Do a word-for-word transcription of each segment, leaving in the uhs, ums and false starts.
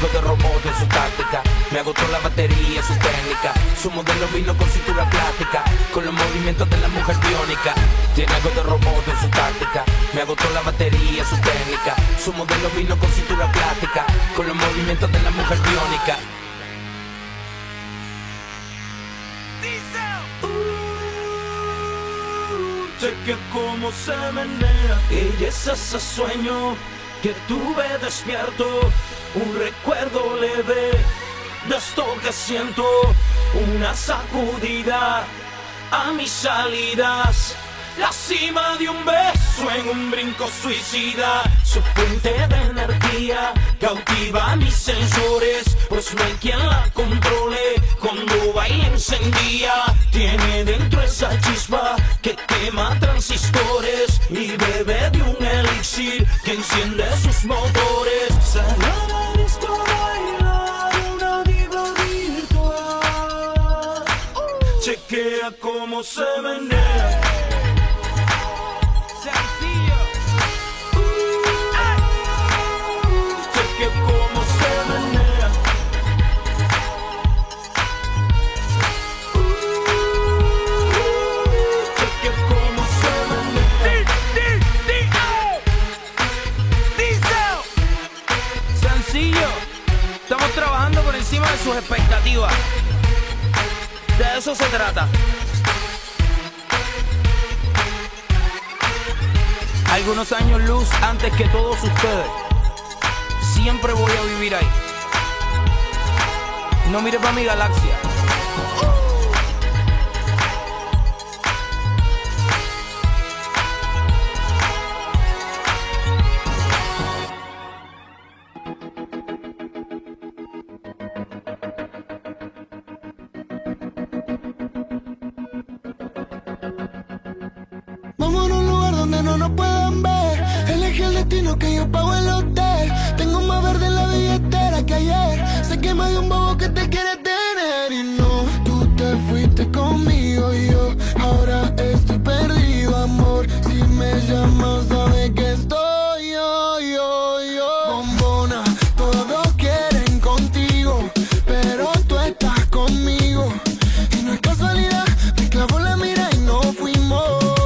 algo de robot en su táctica. Me agotó la batería, su técnica. Su modelo vino con cintura plástica, con los movimientos de la mujer biónica. Tiene algo de robot en su táctica. Me agotó la batería, su técnica. Su modelo vino con cintura plástica, con los movimientos de la mujer biónica. Chequea cómo se menea, ella es ese sueño que tuve despierto, un recuerdo leve de esto que siento, una sacudida a mis salidas, la cima de un beso en un brinco suicida, su fuente de energía cautiva mis sensores, pues no hay quien la controle, cuando baila encendía, tiene dentro esa chispa que quema transistores y bebe de un elixir que enciende sus motores. Salió del disco a bailar una diva virtual, chequea cómo se menea. Estamos trabajando por encima de sus expectativas. De eso se trata. Algunos años luz antes que todos ustedes. Siempre voy a vivir ahí. No mires para mi galaxia. Vamos a un lugar donde no nos puedan ver. Elegí el destino que yo pago el hotel. Tengo más verde en la billetera que ayer. Sé que me dio un bobo que te quiere tener. Y no, tú te fuiste conmigo y yo ahora estoy perdido, amor. Si me llamas sabes que estoy yo, yo, yo. Bombona, todos quieren contigo, pero tú estás conmigo. Y no es casualidad, me clavó la mira y no fuimos.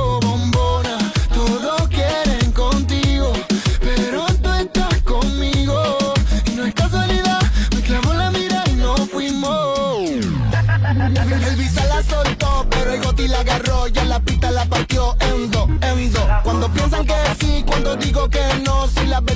El visa la soltó, pero el goti la agarró. Ya la pista la parqueó en dos, en dos. Cuando piensan que sí, cuando digo que no. Si la